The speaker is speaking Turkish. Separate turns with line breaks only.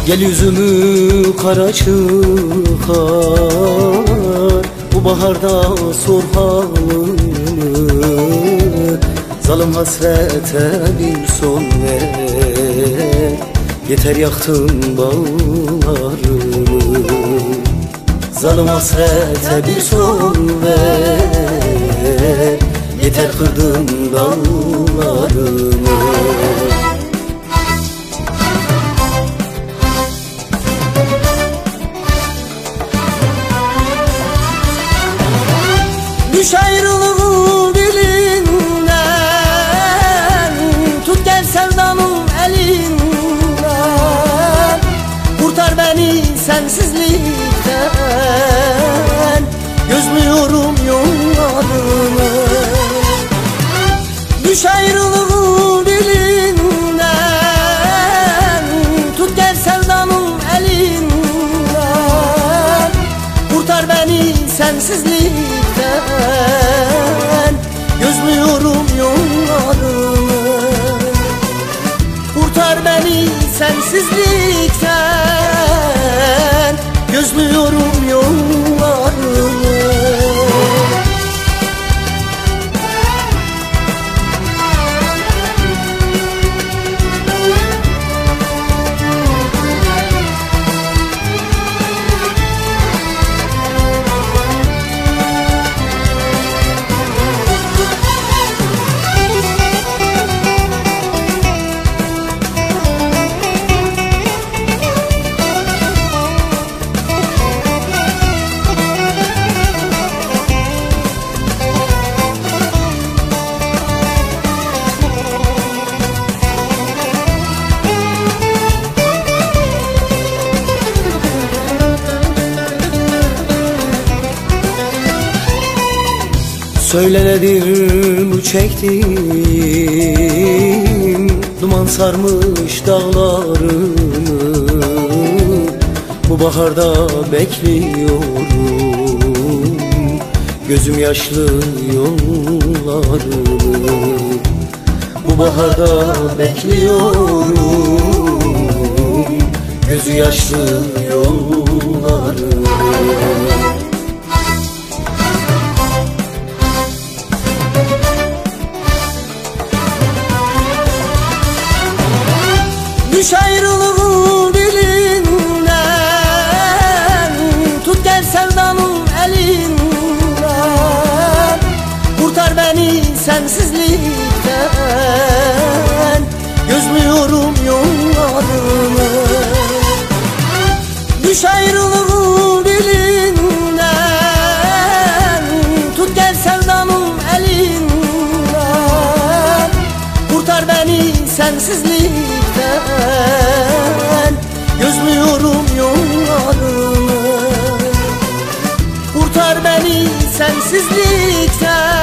Gel yüzümü kara çıkar, bu baharda sor halımı. Zalim hasrete bir son ver, yeter yaktın bağlarımı. Zalim hasrete bir son ver, yeter kırdın dağlarımı. Düş ayrılığın dilinden, tut gel sevdanın elinden. Kurtar beni sensizlikten, gözlüyorum yollarını. Düş ayrılığın dilinden, tut gel sevdanın elinden. Kurtar beni sensizlikten, gözlüyorum yollarını. Kurtar beni sensizlikten, gözlüyorum yollarını. Söyle nedir bu çektiğim, duman sarmış dağlarımı. Bu baharda bekliyorum, gözüm yaşlı yollarımı. Bu baharda bekliyorum, gözü yaşlı yollarımı. Düş ayrılığın dilinden, tut gel sevdanın elinden. Kurtar beni sensizlikten, gözlüyorum yollarını. Düş ayrılığın dilinden, tut gel sevdanın elinden. Kurtar beni sensizlikten, gözlüyorum yollarını. Kurtar beni sensizlikten,